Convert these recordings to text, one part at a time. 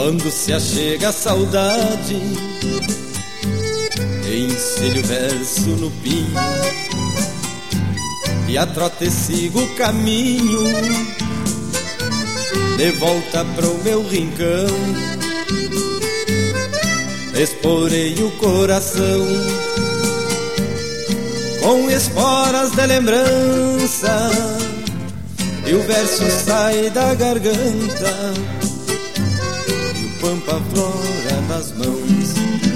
Quando se achega a saudade, enselho verso no pinho e a trote sigo o caminho de volta pro meu rincão. Esporei o coração com esporas de lembrança e o verso sai da garganta e o pampa flora nas mãos.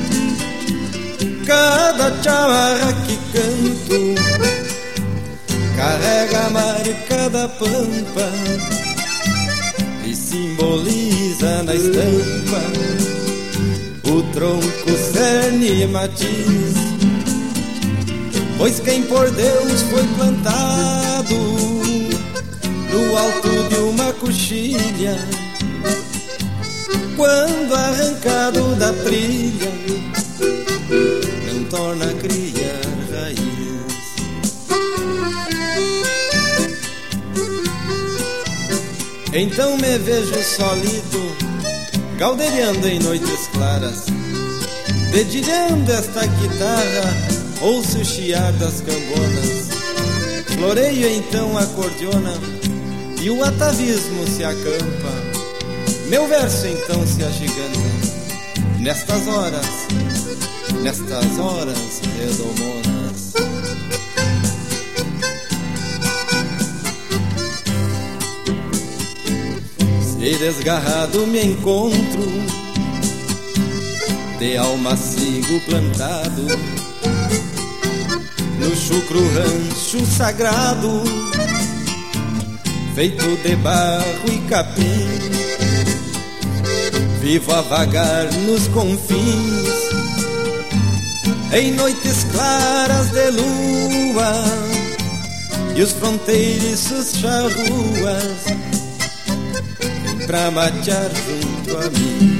Cada chamarra que canto carrega a marca da pampa e simboliza na estampa o tronco, cerne e matiz. Pois quem por Deus foi plantado no alto de uma coxilha, quando arrancado da trilha, não torna a criar raiz. Então me vejo sólido, galdeirando em noites claras, dedilhando esta guitarra, ouço o chiar das cambonas. Floreio então a cordiona e o atavismo se acampa. Meu verso então se agiganta nestas horas redomonas. Se desgarrado me encontro, de alma sigo plantado no chucro rancho sagrado, feito de barro e capim. Vivo a vagar nos confins, em noites claras de lua, e os fronteiriços charruas pra matear junto a mim.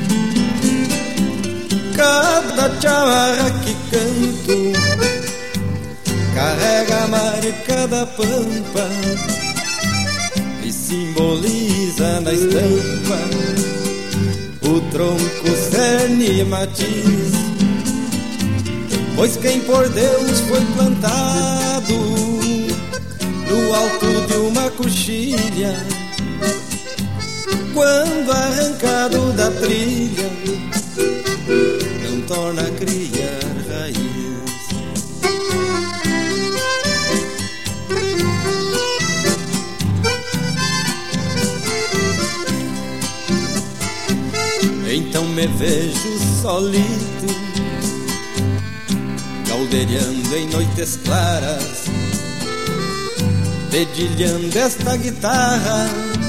Cada chamarra que canto carrega a marca da pampa e simboliza na estampa o tronco, cerne e matiz. Pois quem por Deus foi plantado no alto de uma coxilha, quando arrancado da trilha, não torna a criar raiz. Então me vejo solito, caldeirando em noites claras, dedilhando esta guitarra,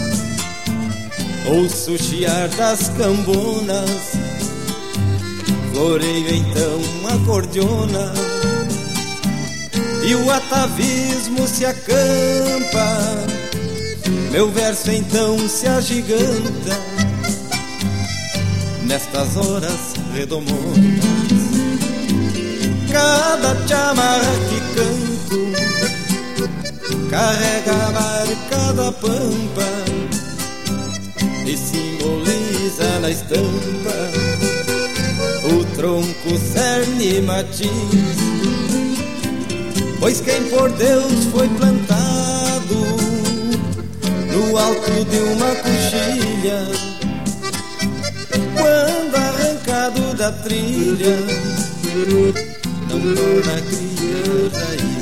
ouço o chiar das cambonas. Floreio então a cordiona e o atavismo se acampa. Meu verso então se agiganta nestas horas redomonas. Cada chamarra que canto carrega a marca da pampa e simboliza na estampa o tronco, cerne e matiz. Pois quem por Deus foi plantado no alto de uma coxilha, quando arrancado da trilha, não torna a criar raiz.